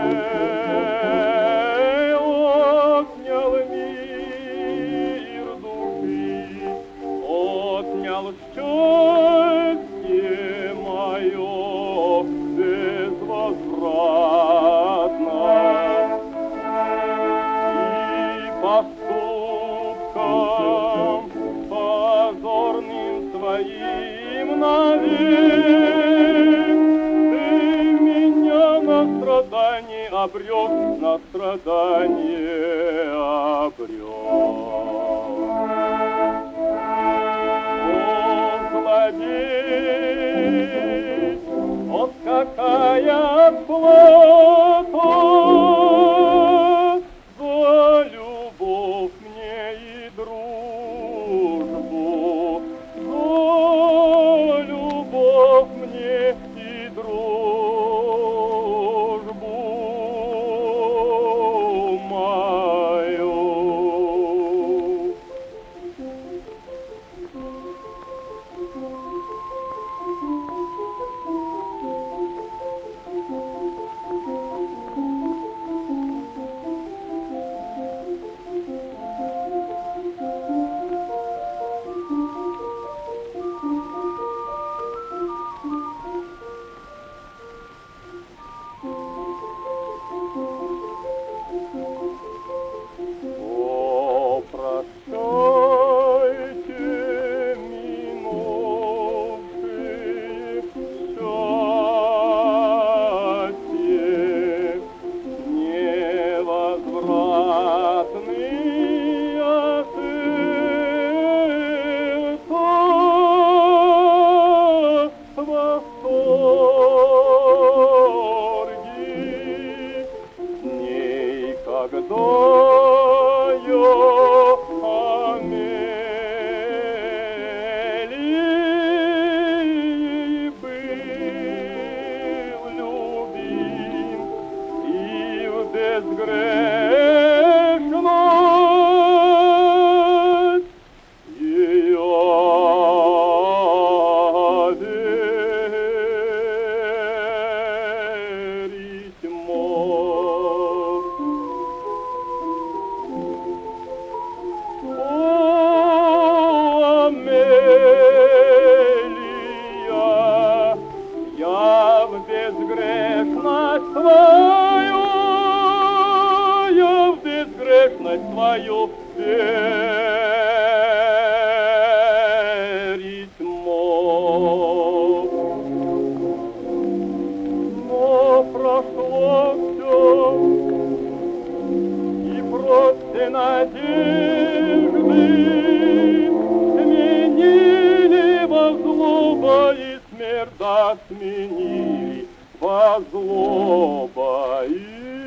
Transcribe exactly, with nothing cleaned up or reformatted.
отнял мир души, отнял счастье мое безвозвратно. И поступком позорным своим навек ты меня на страдание обрек, на страдание обрек. О, злодей, вот какая плата за любовь мне и дружбу, за любовь мне и дружбу мою. О, прощайте минувшие счастье, невозвратный от этого восторги, никогда Амелии был любим, и в безгрешность ее верить мог. О, Амелия, я в безгрешность твою, я в безгрешность твою верить мог. Но прошло все, и просто надежды сменили во злоба, и смерть да сменили во злоба и